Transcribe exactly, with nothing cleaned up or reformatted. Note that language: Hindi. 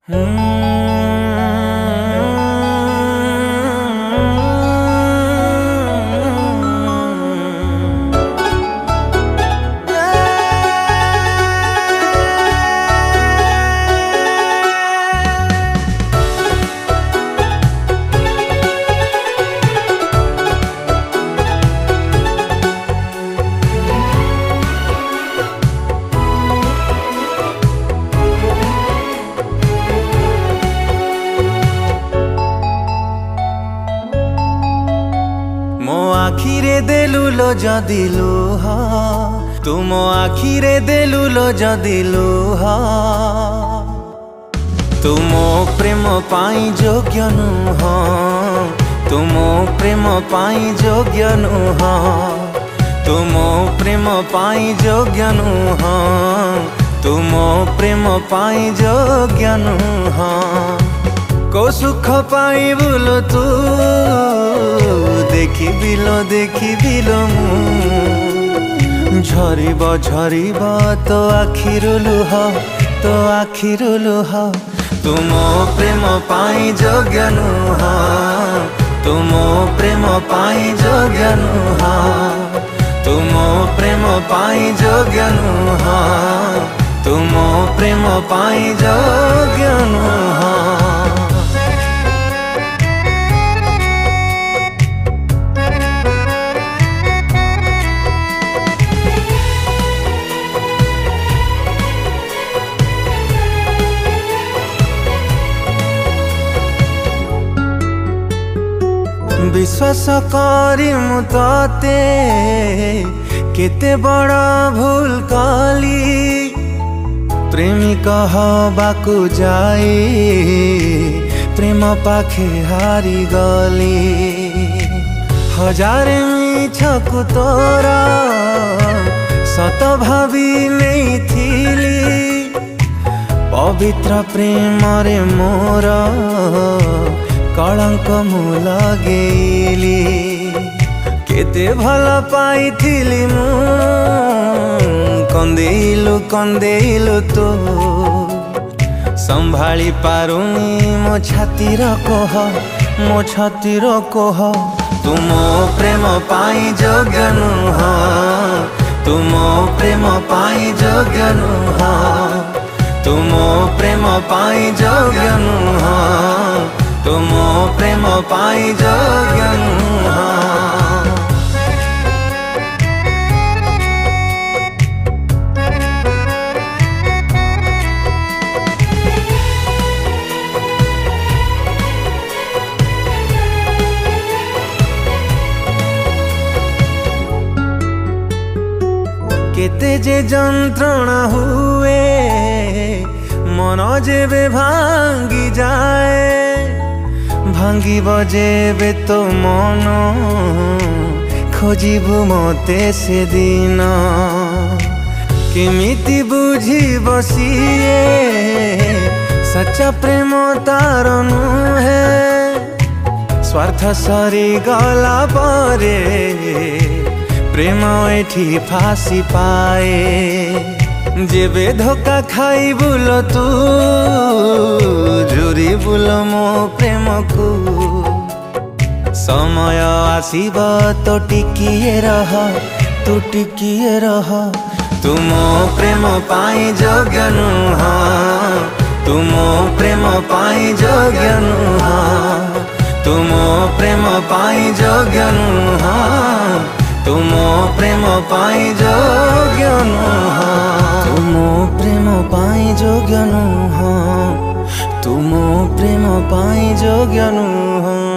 मो आखिरे देलुलो जदि लुह तुम आखिरे देलुलो जदि लुह तुम प्रेम पाई योग्य नुह तुम प्रेम पाई योग्य नुह तुम प्रेम पाई योग्य नुह तुम प्रेम पाई योग्य नुह को सुख पाई बोलो तू देखी बिलो देखी बिलो मु झरिब झरिब तो आखिरु लुह तो आखिरु लुह तुम प्रेम पाई योग्य नुह तुम प्रेम पाई योग्य नुह तुम प्रेम पाई योग्य नुह तुम प्रेम पाई योग्य नुह। विश्वास करी मु तते केते बड़ा भूल कली प्रेमिक हबाकू जाई प्रेम पाखे हारी गली हजार मिछकु तोरा सत भावी नहीं थिली पवित्र प्रेम रे मोर कलंक मु लगेली केते भल पाइथिली मु कंदेलु कंदेलु तो संभाली पारुनी मो छातीर कोह मो छातीर कोह तुम प्रेम पाई योग्य नुह तुम प्रेम पाई योग्य नुह तुम प्रेम पाई योग्य नुह तुम प्रेम पाई योग्य नुह। केते जे जंत्रणा हुए मन जेबे भांगी जाए भांगी बजेबे तो मन खोजिबु मते से दिन केमिति बुझी बसिए सच्चा प्रेम तार नुहे स्वार्थ सरी गला परे प्रेम एठी फासी पाए जेबे धोखा खाई बुलो तू जुरी बुलो मो प्रेम को समय आसीब तो टिकिए रह तू टिकिए रह तुम प्रेम पाई योग्य नुह तुम प्रेम पाई योग्य नुह तुम प्रेम पाई योग्य नुह तुम प्रेम पाई योग्य नुह तुम प्रेम पाई योग्य नुह तुम प्रेम पाई योग्य नुह।